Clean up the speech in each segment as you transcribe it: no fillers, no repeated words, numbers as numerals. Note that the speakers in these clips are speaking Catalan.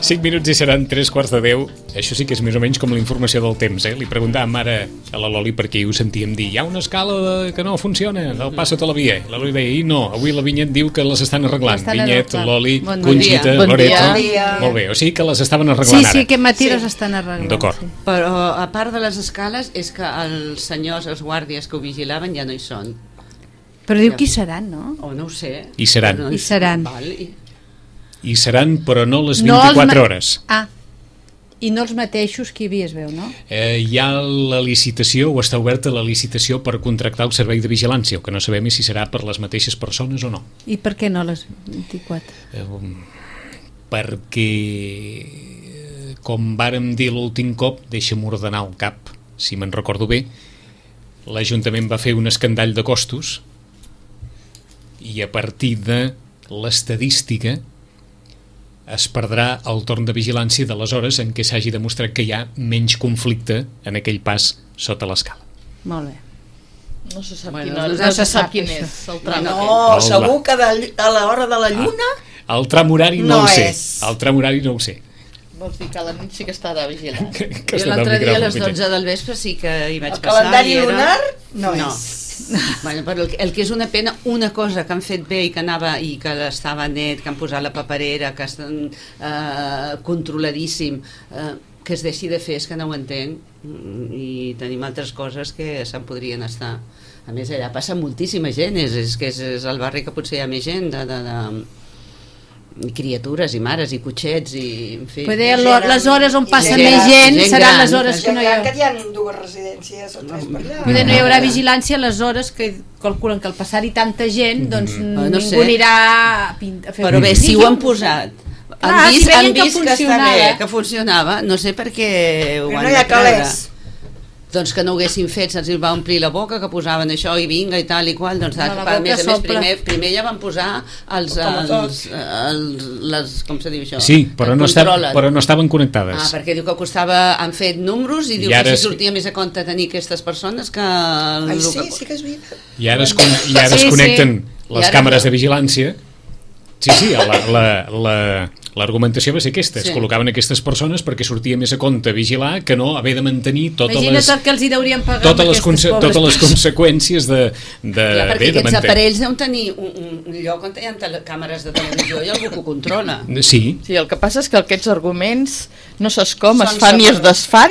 5 minuts i seran 3:15. Això sí que és més o menys com la informació del temps, Li preguntàvem ara a la Loli perquè ho sentíem dir. Hi ha una escala que no funciona, del Passa't a la Via. La Loli deia, i no, avui la Vinyet diu que les estan arreglant. Vinyet, Loli, Conxita, Loreto. Molt bé, o sigui que les estaven arreglant ara. Sí, aquest matí les estan arreglant. D'acord. Però a part de les escales és que els senyors, els guàrdies que ho vigilaven ja no hi són. Però diu qui seran, no? O no ho sé. I seran. No I seran. I seran, però no les 24 hores. Ah, i no els mateixos que hi havia, es veu, no? Hi ha la licitació, o està oberta la licitació per contractar el servei de vigilància, el que no sabem és si serà per les mateixes persones o no. I per què no les 24? Perquè, com vàrem dir l'últim cop, deixa'm ordenar el cap, si me'n recordo bé, l'Ajuntament va fer un escandall de costos i a partir de l'estadística es perdrà el torn de vigilància de les hores en què s'hagi demostrat que hi ha menys conflicte en aquell pas sota l'escala. Molt bé. No se sap, no se sap quin és el tram. No, segur que a l'hora de la lluna el tram horari no ho sé. El tram horari no ho sé. Vols dir que a la nit sí que està de vigilant. Jo l'altre dia a les 12 del vespre sí que hi vaig passar. El calendari lunar no és. Bueno, però el que és una pena, una cosa que han fet bé i que anava i que estava net, que han posat la paperera, que estan controladíssim, que es deixi de fer, és que no ho entenc, i tenim altres coses que se'n podrien estar. A més, allà passa moltíssima gent, és que és el barri que potser hi ha més gent de criatures i mares i cotxets i en fi. Les hores on passa més gent seran les hores que no hi haurà. Que hi ha dues residències o tres per allà. Poder no hi haurà vigilància les hores que calculen que al passar-hi tanta gent doncs ningú anirà a fer. Però bé, si ho han posat han vist que està bé, que funcionava, no sé per què ho han de treure. Doncs que no ho haguessin fet, se'ls va omplir la boca, que posaven això i vinga i tal i qual, doncs a més primer ja van posar les com se diu això? Sí, però no estaven connectades. Ah, perquè diu que costava, han fet números i diu que si sortia més a compte tenir aquestes persones que... Ai, sí que és veritat. I ara es connecten les càmeres de vigilància. Sí, l'argumentació va ser aquesta, es col·locaven aquestes persones perquè sortia més a compte vigilar que no haver de mantenir totes les conseqüències de perquè aquests aparells deuen tenir un lloc on hi ha càmeres de televisió i algú que ho controla. Sí, el que passa és que aquests arguments no saps com es fan i es desfan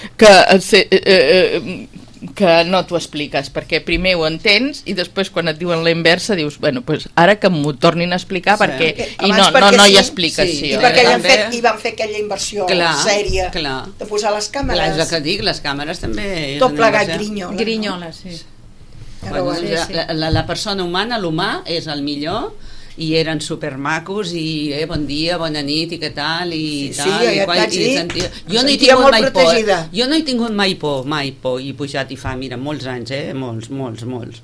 que no t'ho expliques, perquè primer ho entens i després quan et diuen la inversa dius, bueno, pues ara que m'ho tornin a explicar perquè no hi ha explicació. I perquè van fer aquella inversió sèria de posar les càmeres. És el que dic, les càmeres també... Tot plegat grinyola, sí. La persona humana, l'humà, és el millor i eren supermacos i bon dia, bona nit i què tal i tal. Jo no he tingut mai por, mai por, i he pujat i fa, mira, molts anys, molts.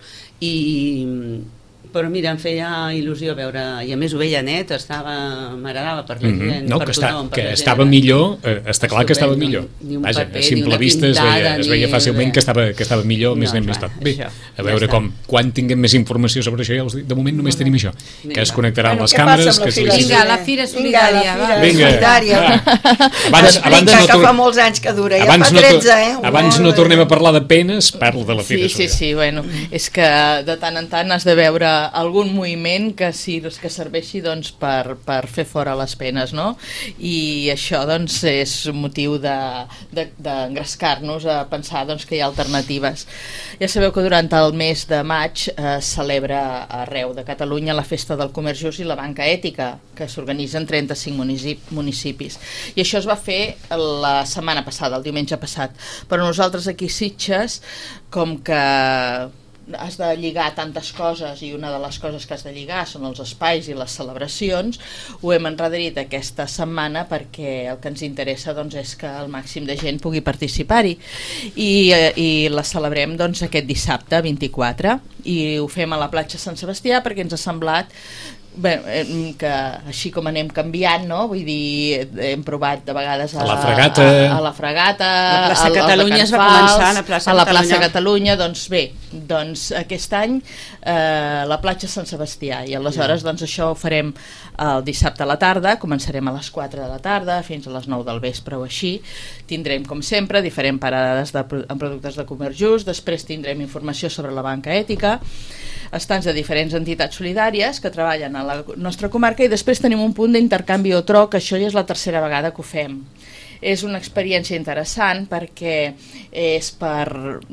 Però mira, em feia il·lusió veure, i a més ho veia net, m'agradava per la gent, per tothom. Que estava millor, està clar que estava millor. Vaja, a simple vista es veia fàcilment que estava millor, més net més tot. Bé, a veure quan tinguem més informació sobre això, de moment només tenim això, que es connectaran les càmeres. Vinga, la Fira Solidària. Vinga, que fa molts anys que dura, ja fa 13, Abans no tornem a parlar de penes, parlo de la Fira Solidària. Sí, bueno, és que de tant en tant has de veure algun moviment que serveixi doncs, per fer fora les penes, no? I això doncs, és motiu d'engrescar-nos a pensar doncs, que hi ha alternatives. Ja sabeu que durant el mes de maig celebra arreu de Catalunya la Festa del Comerç Just i la Banca Ètica, que s'organitza en 35 municipis. I això es va fer la setmana passada, el diumenge passat. Però nosaltres aquí a Sitges, com que has de lligar tantes coses i una de les coses que has de lligar són els espais i les celebracions, ho hem enrederit aquesta setmana perquè el que ens interessa doncs, és que el màxim de gent pugui participar-hi i la celebrem doncs, aquest dissabte 24 i ho fem a la platja Sant Sebastià perquè ens ha semblat que així com anem canviant, no? Vull dir, hem provat de vegades a la Fregata, la plaça Catalunya es va començar a la plaça Catalunya. Doncs bé, aquest any la platja Sant Sebastià, i aleshores això ho farem el dissabte a la tarda, començarem a les 4 de la tarda fins a les 9 del vespre o així. Tindrem, com sempre, diferents parades amb productes de Comerç Just, després tindrem informació sobre la banca ètica, estants de diferents entitats solidàries que treballen a la nostra comarca, i després tenim un punt d'intercanvi o troc, que això ja és la tercera vegada que ho fem. És una experiència interessant perquè és per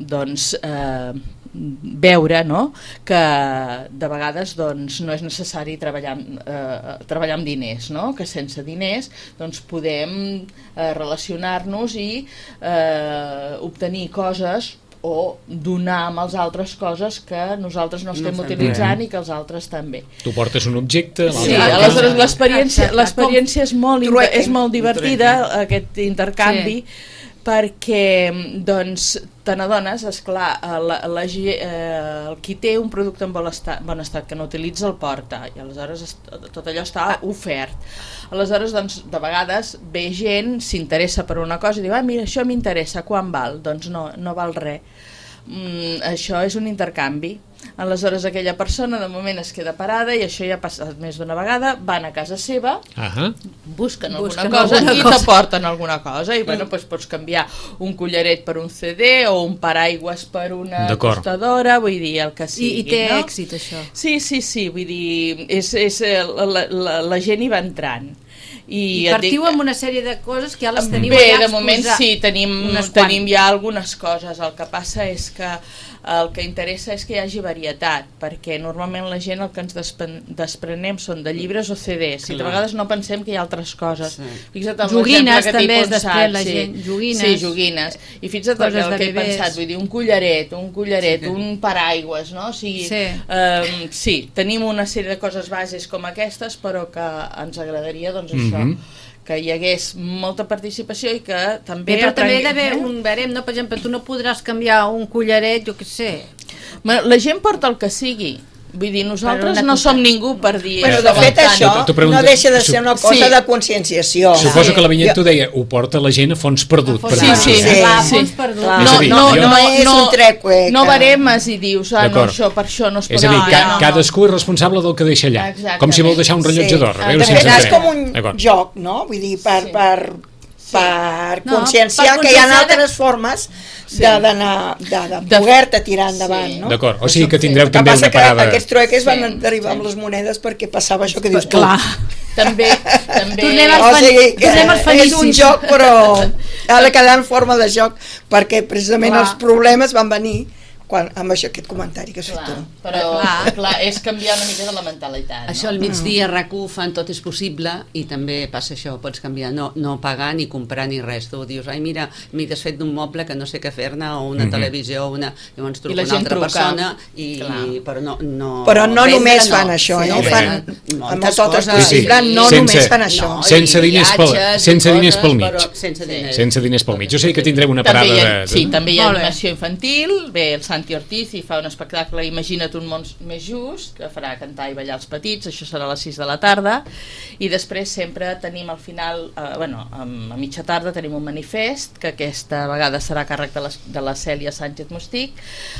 veure, no?, que de vegades no és necessari treballar amb diners, no?, que sense diners podem relacionar-nos i obtenir coses o donar amb els altres coses que nosaltres no estem utilitzant i que els altres també. Tu portes un objecte... Sí, aleshores l'experiència és molt divertida, aquest intercanvi, perquè te n'adones, esclar, el qui té un producte en bon estat que no utilitza el porta, i aleshores tot allò està ofert. Aleshores, de vegades ve gent, s'interessa per una cosa i diu, mira, això m'interessa, quan val? Doncs no val res. Això és un intercanvi. Aleshores aquella persona de moment es queda parada, i això ja ha passat més d'una vegada, van a casa seva, busquen alguna cosa i t'aporten alguna cosa, i pots canviar un collaret per un CD o un paraigües per una tostadora, vull dir, el que sigui. I té èxit això? Sí, vull dir, la gent hi va entrant. I partiu amb una sèrie de coses que ja les teniu allà exposades. Bé, de moment sí, tenim ja algunes coses. El que passa és que el que interessa és que hi hagi varietat, perquè normalment la gent el que ens desprenem són de llibres o CDs, i de vegades no pensem que hi ha altres coses. Joguines també es desprèn la gent. Sí, joguines. I fixa't el que he pensat, vull dir, un collaret, un paraigües, no? Sí, tenim una sèrie de coses bases com aquestes, però que ens agradaria, això, que hi hagués molta participació i que també... Però també hi ha d'haver un barem, no? Per exemple, tu no podràs canviar un collaret, jo què sé. La gent porta el que sigui. Vull dir, nosaltres no som ningú per dir... Però de fet això no deixa de ser una cosa de conscienciació. Suposo que la Vinyet t'ho deia, ho porta la gent a fons perdut. Sí, fons perdut. No és un treque. No baremes i dius, no, això per això no es pot... És a dir, cadascú és responsable del que deixa allà. Com si vol deixar un rellotge d'or. De fet, és com un joc, no? Vull dir, per conscienciar que hi ha altres formes de poder-te tirar endavant, no? D'acord, o sigui que tindreu també una parada... El que passa que aquests trueques van derivar amb les monedes perquè passava això que dius tu. Clar. També. O sigui, és un joc, però ha de quedar en forma de joc, perquè precisament els problemes van venir amb aquest comentari que has fet tu. Però clar, és canviar una mica de la mentalitat. Això al migdia RAC1 fan Tot és possible, i també passa això, pots canviar, no pagar ni comprar ni res. Tu dius, mira, m'he desfet d'un moble que no sé què fer-ne, o una televisió, llavors truca una altra persona, però no només fan això, amb Tot és possible no només fan això. Sense diners pel mig. Sense diners pel mig. Jo sé que tindrem una parada... Sí, també hi ha animació infantil, bé, el Santi Ortiz hi fa un espectacle Imagina't un món més just, que farà cantar i ballar els petits, això serà a les 6 de la tarda, i després sempre tenim al final, a mitja tarda tenim un manifest, que aquesta vegada serà a càrrec de la Cèlia Sánchez Mostic,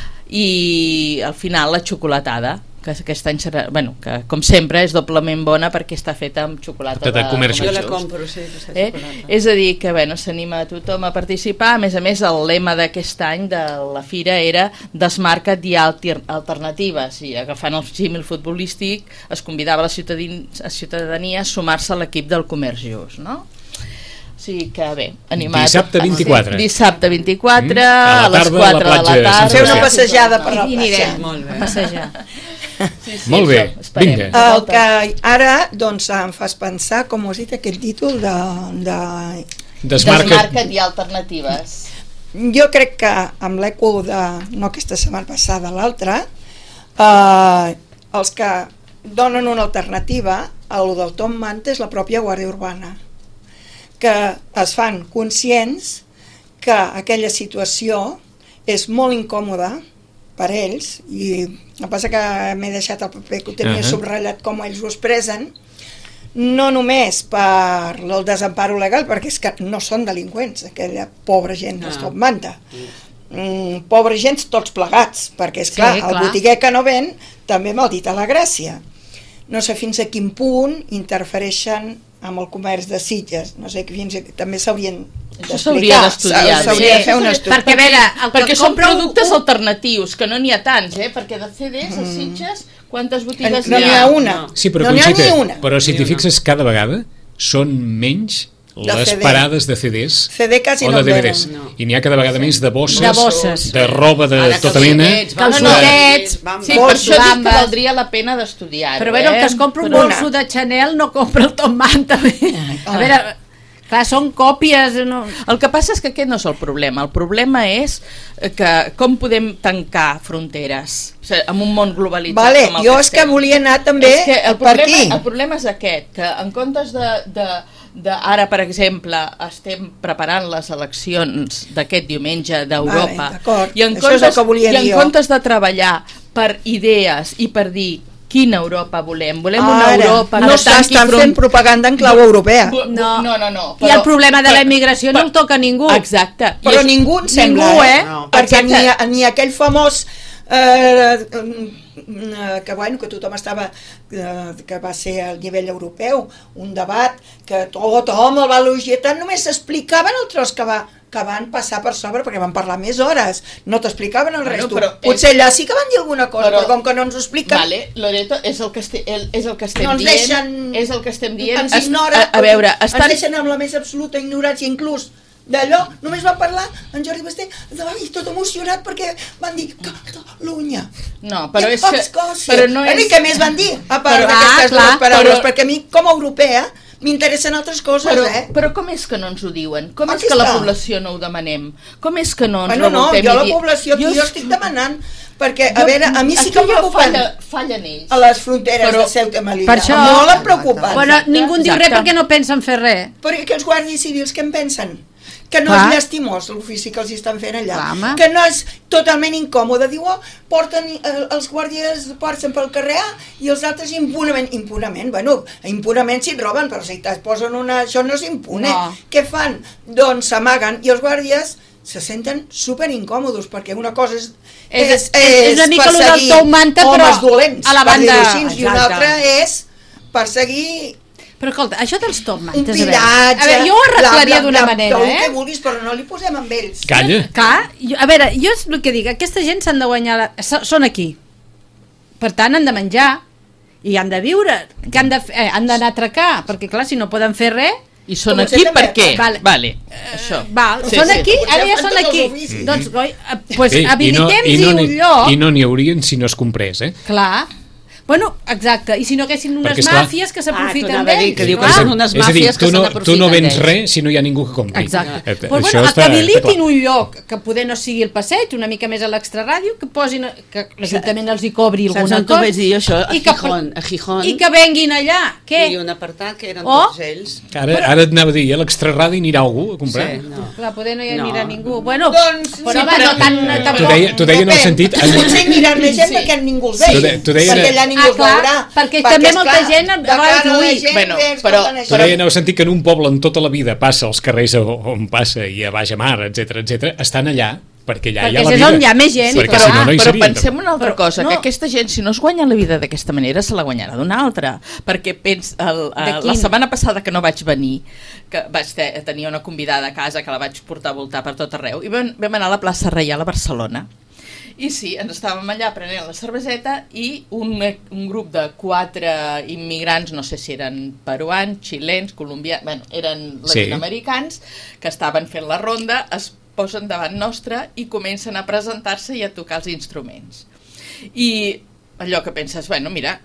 i al final la xocolatada, que aquest any serà, que com sempre és doblement bona perquè està feta amb xocolata de Comerç Just. Jo la compro, sí, és a dir, que s'anima a tothom a participar. A més, el lema d'aquest any de la fira era Desmarca't i alternatives, i agafant el símil futbolístic es convidava la ciutadania a sumar-se a l'equip del Comerç Just, no? Sí, que bé, animat. Dissabte 24. Dissabte 24, a les 4 de la tarda. Fer una passejada per la plaça. Molt bé. Passejar. Molt bé, vinga. El que ara em fas pensar, com us he dit, aquell títol de... Desmarca't i alternatives. Jo crec que amb l'eco de, no aquesta setmana passada, l'altra, els que donen una alternativa a lo del Tom Manta és la pròpia Guàrdia Urbana, que es fan conscients que aquella situació és molt incòmoda per ells, i el que passa que m'he deixat el paper que ho tenia subratllat com ells ho expressen, no només per el desemparo legal, perquè és que no són delinqüents, aquella pobra gent es top manta. Pobra gent tots plegats, perquè és clar, el botiguer que no ven també maldita la gràcia. No sé fins a quin punt interfereixen amb el comerç de Sitges, no sé, fins també s'haurien d'explicar, s'hauria de fer un estudi. Perquè, a veure, perquè són productes alternatius, que no n'hi ha tants, perquè de CDs a Sitges quantes botigues no n'hi ha una. Sí, però no n'hi ha ni una. Però si t'hi fixes, cada vegada són menys les parades de CDs quasi o de DVDs. I n'hi ha cada vegada més de bosses, de roba de tota mena. Calçotets. Sí, per això dic que valdria la pena d'estudiar-ho. Però el que es compra un bolso de Chanel no compra el Tom Manta. A veure, clar, són còpies. El que passa és que aquest no és el problema. El problema és que com podem tancar fronteres en un món globalitzat com el jo és que volia anar també per aquí. El problema és aquest, que en comptes ara, per exemple, estem preparant les eleccions d'aquest diumenge d'Europa, i en comptes de treballar per idees i per dir quina Europa volem una Europa no s'estan fent propaganda en clau europea. No. I el problema de la immigració no el toca ningú. Exacte. Però ningú en sembla, perquè ni aquell famós que tothom estava, que va ser a nivell europeu, un debat que tothom el va elogiar tant, només s'explicaven el tros que van passar per sobre, perquè van parlar més hores, no t'explicaven el resto. Potser allà sí que van dir alguna cosa, però com que no ens ho expliquen... Vale, Loreto, és el que estem no dient. És el que estem dient. Ens ignoren, ens deixen amb la més absoluta ignorància, inclús d'allò, només va parlar en Jordi Basté tot emocionat perquè van dir Catalunya. No, però és que... Però no és... I què més van dir? A part d'aquestes dues paraules, perquè a mi, com a europea, m'interessen altres coses, Però com és que no ens ho diuen? Com és que la població no ho demanem? Com és que no ens revoltem? Jo la població, jo estic demanant, perquè, a veure, a mi sí que em preocupen ells a les fronteres de Ceuta i Melilla. Per això... Molt em preocupen. Bueno, ningú en diu res perquè no pensen fer res. Però que els guàrdies civils què en pensen? Que no és llastimós l'ofici que els estan fent allà, que no és totalment incòmode. Diu, els guàrdies porten pel carrer A i els altres impunament, bueno, impunament si et roben, però si et posen això no és impune. Què fan? Doncs s'amaguen i els guàrdies se senten super incòmodos, perquè una cosa és una mica el del Tom Manta, però homes dolents, a la banda, i una altra és perseguir. Però escolta, això dels Tom Mantes, un pillatge, a veure, jo ho arreglaria d'una manera, el que vulguis, però no li posem amb ells. Calla. A veure, jo és el que dic, aquesta gent s'han de guanyar, són aquí, per tant han de menjar i han de viure, que han d'anar a atracar, perquè clar, si no poden fer res. I són aquí per què? Vale, això. Són aquí, ara ja són aquí. Doncs habilitem-hi un lloc. I no n'hi haurien si no es comprés, Clar. Bueno, exacte, i si no haguessin unes màfies que s'aprofiten d'ells. Que diu que són unes màfies que se n'aprofiten d'ells. Tu no vens res si no hi ha ningú que compri. Exacte. Pues bueno, que habilitin un lloc que poder no sigui el passeig, una mica més a l'extraràdio, que posin, que l'Ajuntament els hi cobri alguna cosa. Saps on vaig dir això? A Gijón. I que venguin allà. Què? I un apartat que eren tots ells. Ara et anava a dir, a l'extraràdio anirà algú a comprar? Sí, no. Clar, poder no hi anirà ningú. Bueno, però no tant... T'ho deia en el sentit... Potser anirà més gent perquè ningú els vegi. Perquè allà ningú els veurà. Perquè també molta gent va influir. Però ja no heu sentit que en un poble en tota la vida passa als carrers on passa i a Baix Mar, etc, estan allà perquè allà hi ha la vida. Perquè és on hi ha més gent. Però pensem una altra cosa, que aquesta gent, si no es guanya la vida d'aquesta manera, se la guanyarà d'una altra. Perquè la setmana passada que no vaig venir, que vaig tenir una convidada a casa que la vaig portar a voltar per tot arreu, i vam anar a la plaça Reial a Barcelona. I sí, ens estàvem allà prenent la cerveseta i un grup de 4 immigrants, no sé si eren peruans, xilens, colombians, bueno, eren latinoamericans, que estaven fent la ronda, es posen davant nostre i comencen a presentar-se i a tocar els instruments. I allò que penses, bueno, mira,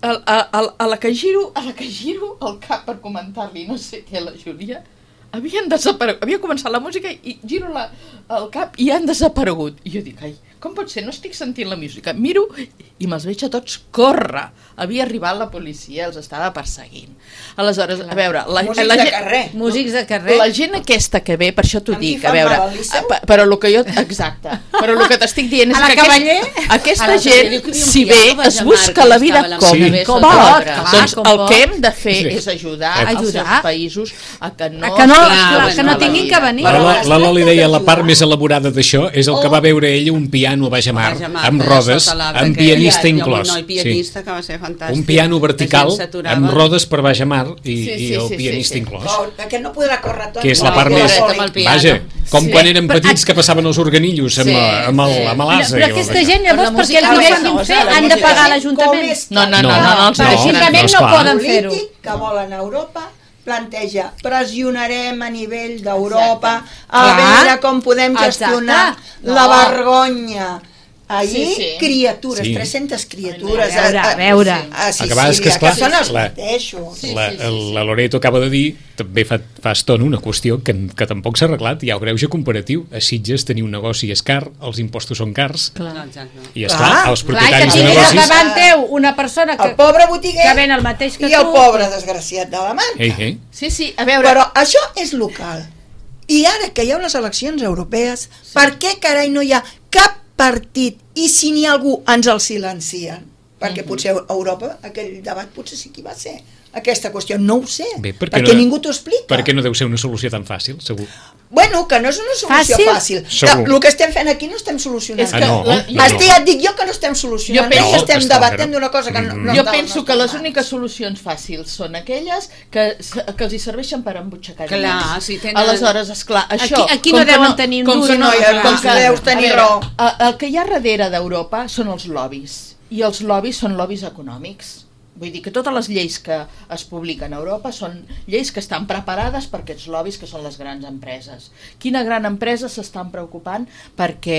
a la que giro el cap per comentar-li no sé què a la Júlia, havia començat la música i giro el cap i han desaparegut. I jo dic, ai, com pot ser? No estic sentint la música. Miro i me'ls veig a tots córrer. Havia arribat la policia, els estava perseguint. Aleshores, a veure... Músics de carrer. Músics de carrer. La gent aquesta que ve, per això t'ho Amb qui dic, fan a veure... mal al Liceu? Però el que jo... Exacte. Però el que t'estic dient és A la que Cavaller? aquesta gent, si ve, es busca la vida com com pot. pot, clar, Doncs com el pot. que hem de fer és ajudar els Ajudar. seus països a que no... Que no tinguin que venir. La Loli deia la part més elaborada d'això és el que va veure ella, un piano a Baix-a-Mar, amb rodes, amb pianista inclòs. Un pianista que va ser fantàstic. Un piano vertical amb rodes per Baix-a-Mar i el sí, pianista inclòs. Aquest no podrà córrer tot. Que és la part més... Vaja, com quan eren petits que passaven els organillos amb l'asa. Però aquesta gent llavors perquè els deixin fer han de pagar l'Ajuntament. No, Per Ajuntament no poden fer-ho. Polític que volen a Europa planteja, pressionarem a nivell d'Europa a veure com podem gestionar la vergonya. Ahir, criatures, 300 criatures a veure. A Sicília, que són els mateixos. La Loreto acaba de dir, també fa estona, una qüestió que tampoc s'ha arreglat. Hi ha un greuge comparatiu. A Sitges tenir un negoci és car, els impostos són cars, i esclar, els propietaris de negocis... davant teu una persona el pobre botiguer que ven el mateix que tu. I el pobre desgraciat de la manta. Sí, a veure... Però això és local. I ara que hi ha unes eleccions europees, per què carai no hi ha cap partit, i si n'hi ha algú ens el silencien, perquè potser a Europa aquell debat potser sí que va ser aquesta qüestió, no ho sé, perquè ningú t'ho explica. Perquè no deu ser una solució tan fàcil, segur. Bueno, que no és una solució fàcil. El que estem fent aquí no estem solucionant. Ja et dic jo que no estem solucionant, que estem debatent d'una cosa que no jo penso que les úniques solucions fàcils són aquelles que els hi serveixen per embutxacar. Clar, si tenen... Aleshores, esclar, això... Aquí no deuen tenir un duro. Com que deus tenir raó. El que hi ha darrere d'Europa són els lobbies, i els lobbies són lobbies econòmics. Vull dir que totes les lleis que es publiquen a Europa són lleis que estan preparades per aquests lobbies que són les grans empreses. Quina gran empresa s'estan preocupant perquè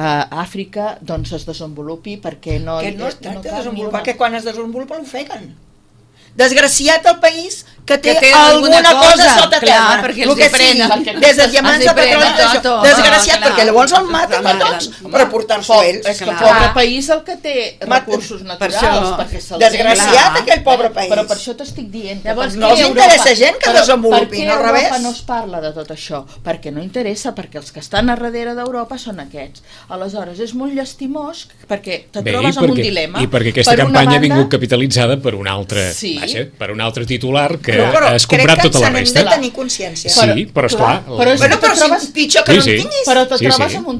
Àfrica doncs, es desenvolupi, perquè no... Que no es tracta de desenvolupar, que quan es desenvolupa l'ofeguen. Desgraciat el país que té alguna cosa sota terra, perquè el que sigui, des de diamants a petroli, desgraciat, perquè llavors el maten a tots per portar-s'ho ells. És que el pobre país el que té recursos naturals, perquè se'ls... Desgraciat aquell pobre país. Però per això t'estic dient... No els interessa gent que desenvolupi, no al revés. Per què Europa no es parla de tot això? Perquè no interessa, perquè els que estan a darrere d'Europa són aquests. Aleshores, és molt llastimós perquè te trobes amb un dilema. I perquè aquesta campanya ha vingut capitalitzada per un altre... per un altre titular que has comprat tota la resta. Crec que s'han de tenir consciència. Sí, però esclar... Però pitjor que no en tinguis. Però te trobes amb un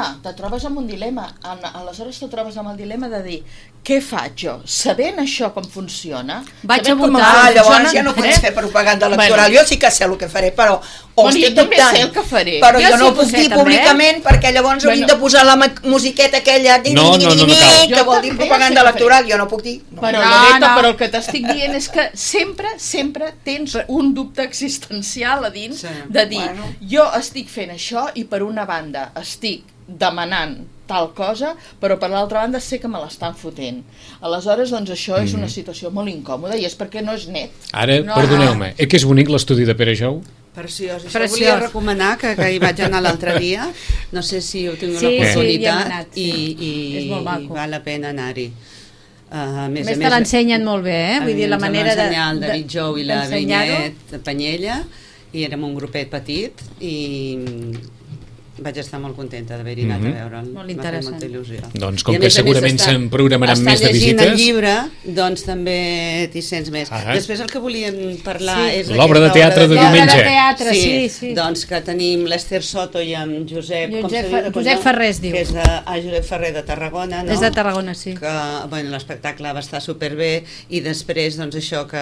dilema. Aleshores te trobes amb el dilema de dir què faig jo? Sabent això com funciona... Vaig a votar. Llavors ja no pots fer propaganda electoral. Jo sí que sé el que faré, però estic dubtant. Però jo no ho puc dir públicament perquè llavors hauríem de posar la musiqueta aquella que vol dir propaganda electoral. Jo no puc dir. Però el que t'estic dient és que sempre tens un dubte existencial a dins de dir, jo estic fent això i per una banda estic demanant tal cosa, però per l'altra banda sé que me l'estan fotent. Aleshores, doncs això és una situació molt incòmoda i és perquè no és net. Ara, perdoneu-me, que és bonic l'estudi de Pere Jou? Preciós. Això volia recomanar, que hi vaig anar l'altre dia, no sé si heu tingut l'oportunitat i val la pena anar-hi. Més te l'ensenyen molt bé, vull dir, la manera de... Ens va ensenyar el David Jou i la Vinyet Panyella, i érem un grupet petit, i vaig estar molt contenta d'haver-hi anat a veure'l. Molt interessant. Molta il·lusió. Doncs com que segurament se'n programaran més de visites... Està llegint el llibre, doncs també t'hi sents més. Després el que volíem parlar és... L'obra de teatre de diumenge. L'obra de teatre, sí. Doncs que tenim l'Ester Soto i en Josep... Josep Ferrer es diu. Que és Josep Ferrer de Tarragona, no? És de Tarragona, sí. Que l'espectacle va estar superbé i després, doncs això, que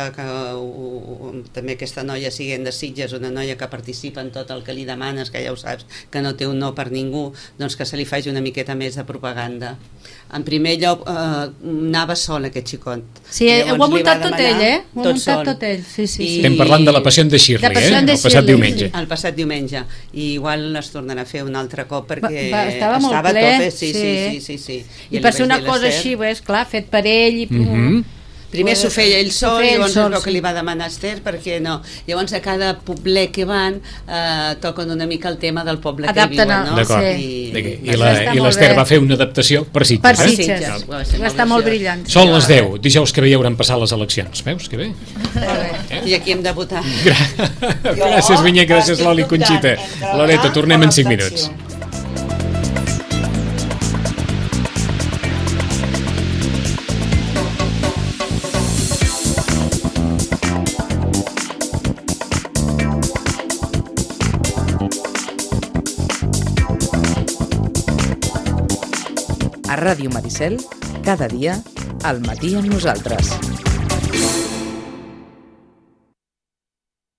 també aquesta noia siguent de Sitges, una noia que participa en tot el que li demanes, que ja ho saps, que no té un no per ningú, doncs que se li faci una miqueta més de propaganda. En primer lloc, anava sol aquest xicot. Sí, ho ha muntat tot ell, Ho ha muntat tot ell, sí. Estem parlant de la Passió de Shirley, el passat diumenge. El passat diumenge. I igual es tornarà a fer un altre cop perquè estava molt ple. Sí. I per ser una cosa així, és clar, fet per ell i... Primer s'ho feia ell sol, feia ell llavors sol, es veu que sí. li va demanar Esther, perquè no. Llavors a cada poblet que van toquen una mica el tema del poble Adapten que hi viuen, no? D'acord. sí. I l'Esther va fer una adaptació per Sitges. Per Sí, Sitges. ja, va Va estar molt brillant. Són les 10, dijous que ve hi hauran passat les eleccions. Veus que bé? I aquí hem de votar. Gràcies, Vinyet, gràcies, Loli, Conxita. Loreto, tornem en 5 minuts. A Ràdio Maricel, cada dia, al matí amb nosaltres.